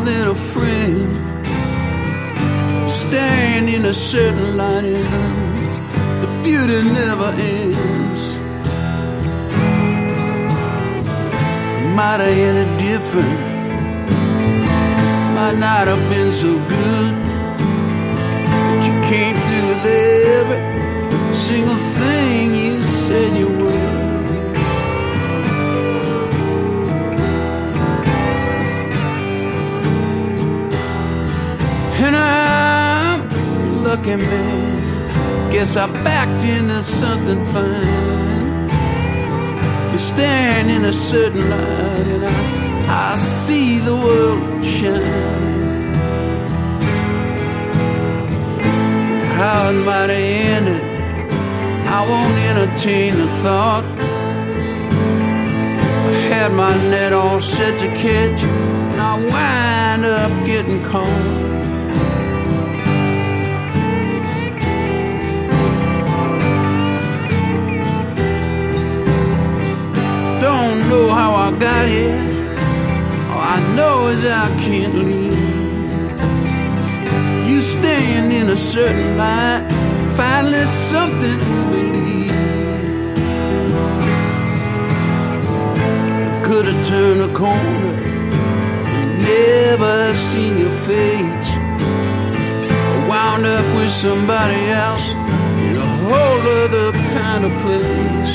than a friend. Stand in a certain line, the beauty never ends. Might have ended different, might not have been so good, but you came through with every single thing you said you would. And I'm a lucky man, guess I backed into something fine. You stand in a certain light and I see the world shine. How it might have ended, I won't entertain the thought. I had my net all set to catch, and I wind up getting caught. Don't know how I got here, all I know is I can't leave. You stand in a certain light, finally something to believe. I could have turned a corner and never seen your face. I wound up with somebody else in a whole other kind of place.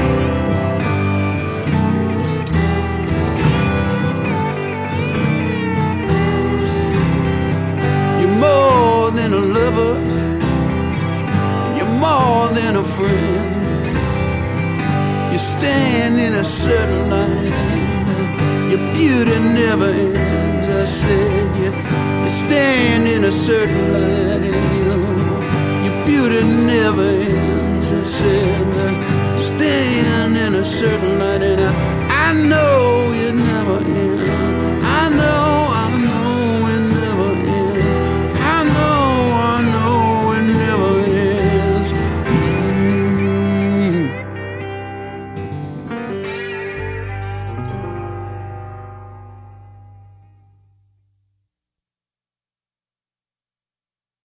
You're more than a lover, you're more than a friend. You stand in a certain line, your beauty never ends. I said you stand in a certain line, your beauty never ends. I said stand in a certain line.